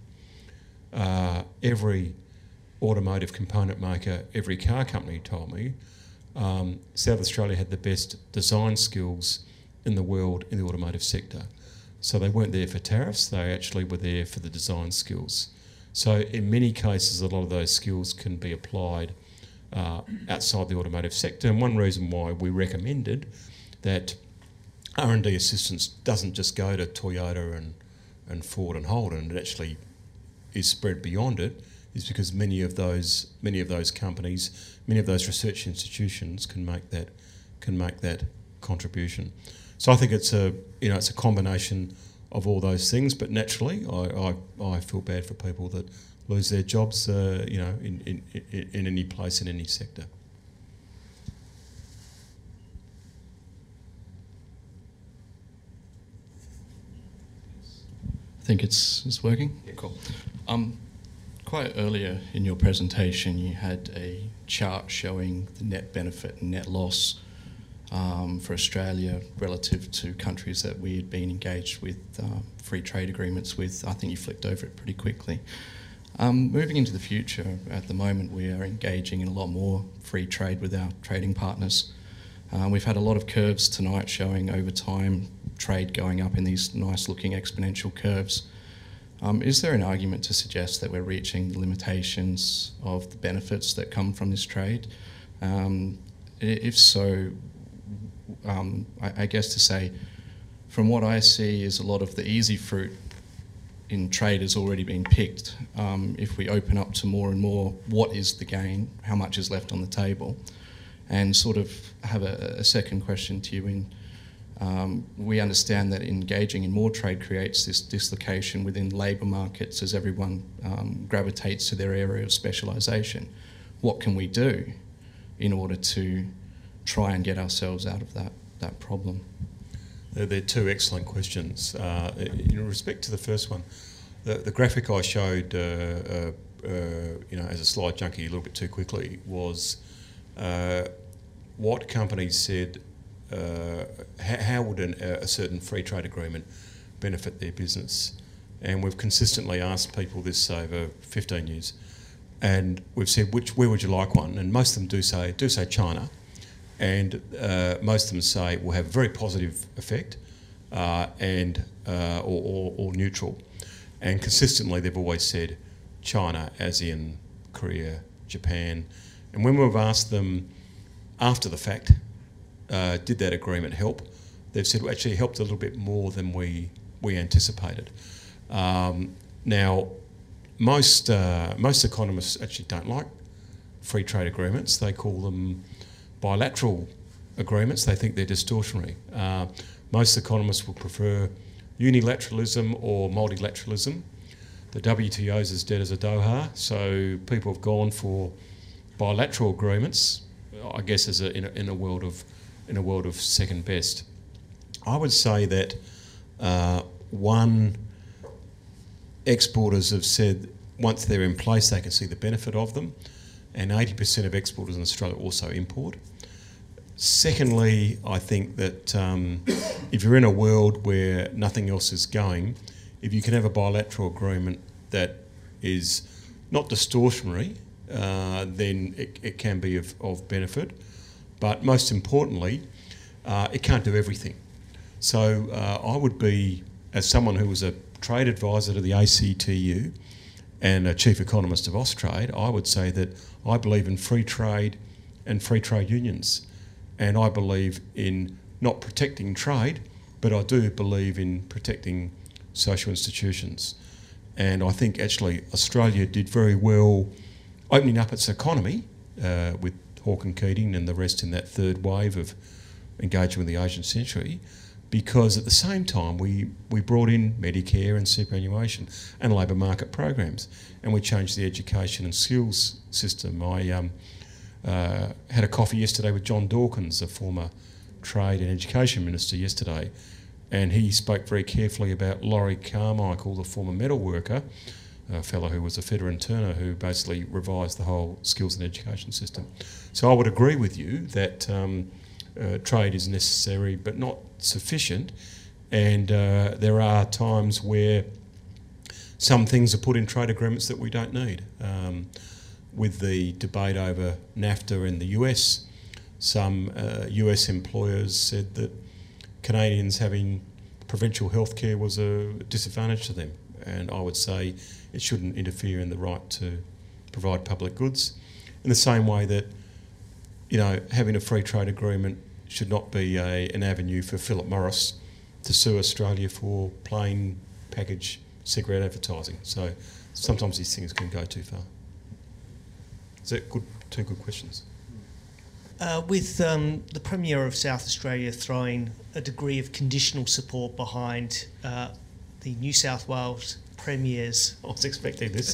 uh, every automotive component maker, every car company told me um, South Australia had the best design skills in the world in the automotive sector. So they weren't there for tariffs, they actually were there for the design skills. So in many cases, a lot of those skills can be applied Uh, outside the automotive sector, and one reason why we recommended that R and D assistance doesn't just go to Toyota and, and Ford and Holden, it actually is spread beyond it, is because many of those many of those companies, many of those research institutions can make that can make that contribution. So I think it's a you know it's a combination of all those things, but naturally I, I, I feel bad for people that lose their jobs, uh, you know, in, in, in, in any place, in any sector. I think it's, it's working. Yeah. Cool. Um, quite earlier in your presentation, you had a chart showing the net benefit and net loss um, for Australia relative to countries that we had been engaged with uh, free trade agreements with. I think you flicked over it pretty quickly. Um, moving into the future, at the moment we are engaging in a lot more free trade with our trading partners. Uh, we've had a lot of curves tonight showing over time trade going up in these nice looking exponential curves. Um, is there an argument to suggest that we're reaching the limitations of the benefits that come from this trade? Um, if so, um, I, I guess to say, from what I see is a lot of the easy fruit in trade has already been picked. Um, if we open up to more and more, what is the gain? How much is left on the table? And sort of have a, a second question to you in Um, we understand that engaging in more trade creates this dislocation within labour markets as everyone um, gravitates to their area of specialisation. What can we do in order to try and get ourselves out of that, that problem? They're, they're two excellent questions. Uh, in respect to the first one, the, the graphic I showed, uh, uh, uh, you know, as a slide junkie a little bit too quickly, was uh, what companies said. Uh, how, how would an, a certain free trade agreement benefit their business? And we've consistently asked people this over fifteen years, and we've said, which where would you like one? And most of them do say do say China, and uh, most of them say will have a very positive effect, uh, and uh, or, or, or neutral. And consistently, they've always said China, as in Korea, Japan. And when we've asked them after the fact, Uh, did that agreement help? They've said well, actually it helped a little bit more than we we anticipated. Um, now, most uh, most economists actually don't like free trade agreements. They call them bilateral agreements. They think they're distortionary. Uh, most economists would prefer unilateralism or multilateralism. The W T O is as dead as a Doha, so people have gone for bilateral agreements, I guess, as a, in, a, in a world of in a world of second best. I would say that uh, one, exporters have said once they're in place they can see the benefit of them, and eighty percent of exporters in Australia also import. Secondly, I think that um, if you're in a world where nothing else is going, if you can have a bilateral agreement that is not distortionary, uh, then it, it can be of, of benefit. But most importantly, uh, it can't do everything. So uh, I would be, as someone who was a trade advisor to the A C T U and a chief economist of Austrade, I would say that I believe in free trade and free trade unions. And I believe in not protecting trade, but I do believe in protecting social institutions. And I think actually Australia did very well opening up its economy uh, with Hawke and Keating and the rest in that third wave of engagement with the Asian century, because at the same time we, we brought in Medicare and superannuation and labour market programs, and we changed the education and skills system. I um, uh, had a coffee yesterday with John Dawkins, a former Trade and Education Minister, yesterday, and he spoke very carefully about Laurie Carmichael, the former metal worker, a fellow who was a fitter and turner who basically revised the whole skills and education system. So I would agree with you that um, uh, trade is necessary but not sufficient, and uh, there are times where some things are put in trade agreements that we don't need. Um, with the debate over NAFTA in the U S, some uh, U S employers said that Canadians having provincial health care was a disadvantage to them, and I would say it shouldn't interfere in the right to provide public goods. In the same way that, you know, having a free trade agreement should not be a, an avenue for Philip Morris to sue Australia for plain package cigarette advertising. So sometimes these things can go too far. Is that good? Two good questions. Uh, with um, the Premier of South Australia throwing a degree of conditional support behind uh, the New South Wales Premier's I was expecting this.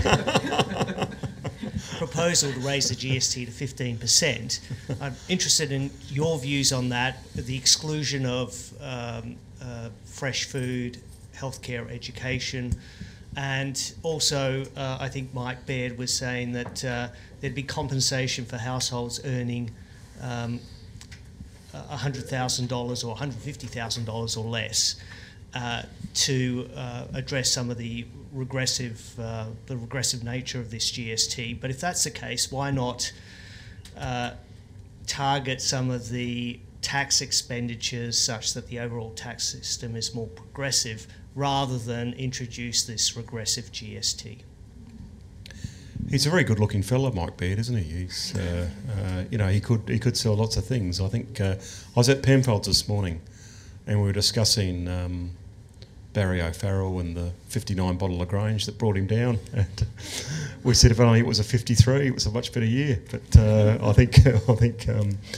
proposal to raise the G S T to fifteen percent. I'm interested in your views on that, the exclusion of um, uh, fresh food, healthcare, education, and also uh, I think Mike Baird was saying that uh, there'd be compensation for households earning um, one hundred thousand dollars or one hundred fifty thousand dollars or less uh, to uh, address some of the regressive, uh, the regressive nature of this G S T. But if that's the case, why not uh, target some of the tax expenditures such that the overall tax system is more progressive, rather than introduce this regressive G S T? He's a very good-looking fellow, Mike Baird, isn't he? He's, uh, uh, you know, he could he could sell lots of things. I think uh, I was at Penfolds this morning, and we were discussing um, Barry O'Farrell and the fifty-nine bottle of Grange that brought him down. And we said if only it was a fifty-three, it was a much better year. But uh, I think I think um,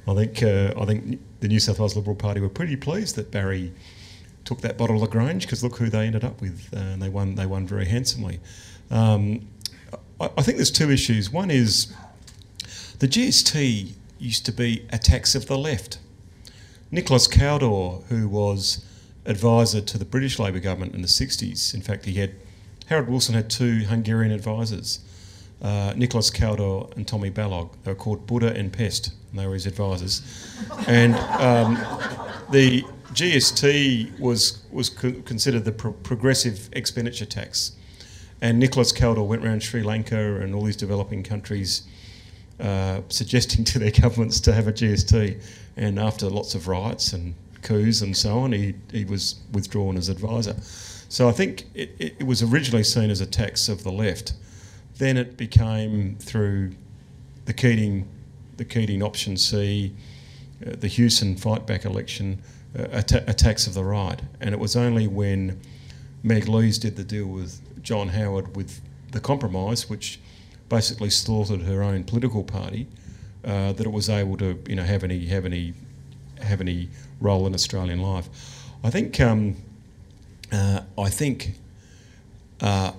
I think uh, I think the New South Wales Liberal Party were pretty pleased that Barry took that bottle of Lagrange, because look who they ended up with, uh, and they won. They won very handsomely. Um, I, I think there's two issues. One is the G S T used to be a tax of the left. Nicholas Cowdery, who was advisor to the British Labor government in the sixties, in fact, he had Harold Wilson had two Hungarian advisors, uh, Nicholas Cowdery and Tommy Balog. They were called Buddha and Pest, and they were his advisors. And um, the G S T was was co- considered the pro- progressive expenditure tax, and Nicholas Cowdery went around Sri Lanka and all these developing countries uh, suggesting to their governments to have a G S T, and after lots of riots and coups and so on, he, he was withdrawn as advisor. So I think it, it, it was originally seen as a tax of the left. Then it became, through the Keating, the Keating option C, uh, the Hewson fight back election, uh, a, ta- a tax of the right. And it was only when Meg Lees did the deal with John Howard with the compromise, which basically slaughtered her own political party, uh, that it was able to, you know, have any have any have any role in Australian life. I think um, uh, I think uh,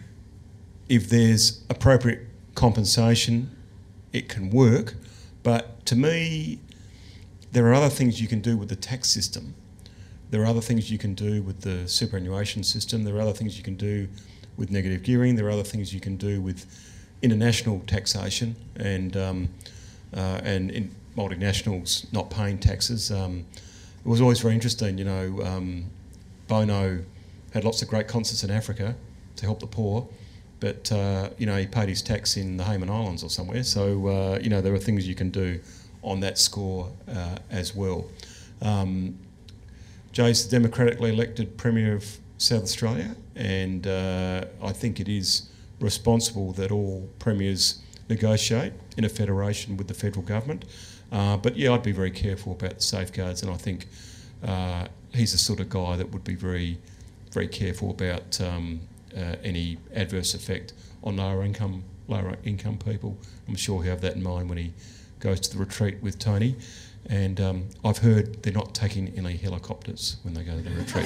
if there's appropriate compensation, it can work. But to me, there are other things you can do with the tax system. There are other things you can do with the superannuation system. There are other things you can do with negative gearing. There are other things you can do with international taxation and um, uh, and in multinationals not paying taxes. Um, it was always very interesting, you know, um, Bono had lots of great concerts in Africa to help the poor, but, uh, you know, he paid his tax in the Hayman Islands or somewhere. So, uh, you know, there are things you can do on that score uh, as well. Um, Jay's the democratically elected Premier of South Australia, and uh, I think it is responsible that all premiers negotiate in a federation with the federal government. Uh, but yeah, I'd be very careful about the safeguards, and I think uh, he's the sort of guy that would be very, very careful about um, uh, any adverse effect on lower income, lower income people. I'm sure he'll have that in mind when he goes to the retreat with Tony. And um, I've heard they're not taking any helicopters when they go to the retreat.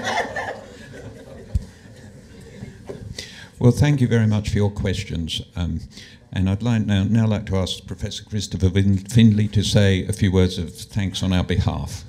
Well, thank you very much for your questions. Um, and I'd like now, now like to ask Professor Christopher Findlay to say a few words of thanks on our behalf.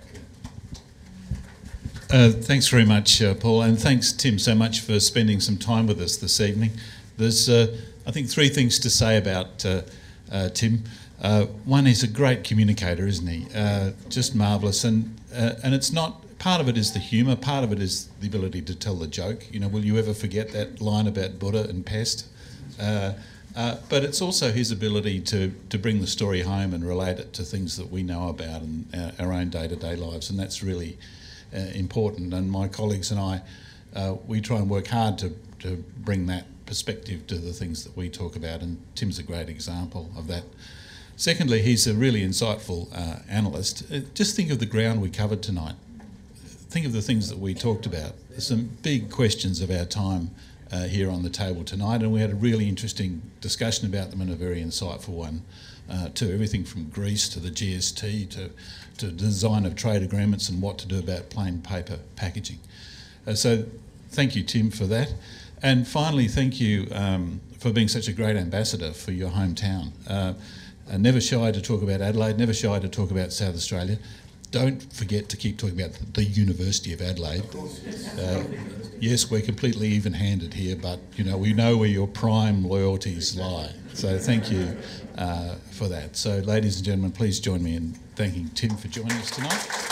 Uh, thanks very much, uh, Paul, and thanks, Tim, so much for spending some time with us this evening. There's, uh, I think, three things to say about uh, uh, Tim. Uh, one, he's a great communicator, isn't he? Uh, just marvellous, and uh, and it's not. Part of it is the humour. Part of it is the ability to tell the joke. You know, will you ever forget that line about Buddha and pest? Uh, uh, but it's also his ability to to bring the story home and relate it to things that we know about in our, our own day-to-day lives, and that's really uh, important. And my colleagues and I, uh, we try and work hard to to bring that perspective to the things that we talk about, and Tim's a great example of that. Secondly, he's a really insightful uh, analyst. Uh, just think of the ground we covered tonight. Think of the things that we talked about. There's some big questions of our time uh, here on the table tonight, and we had a really interesting discussion about them, and a very insightful one uh, too. Everything from Greece to the G S T to, to the design of trade agreements and what to do about plain paper packaging. Uh, so thank you, Tim, for that. And finally, thank you um, for being such a great ambassador for your hometown. Uh, Uh, never shy to talk about Adelaide, never shy to talk about South Australia. Don't forget to keep talking about the University of Adelaide. Uh, yes, we're completely even-handed here, but you know we know where your prime loyalties lie. So thank you uh, for that. So ladies and gentlemen, please join me in thanking Tim for joining us tonight.